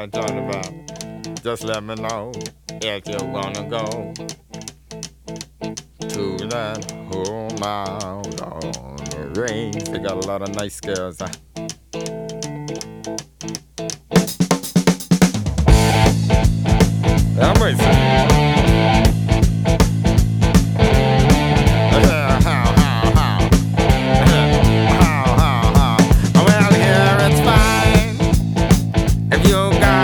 I'm talking about. Just let me know if you wanna go to that whole mile on the range. They got a lot of nice girls. I'm racing.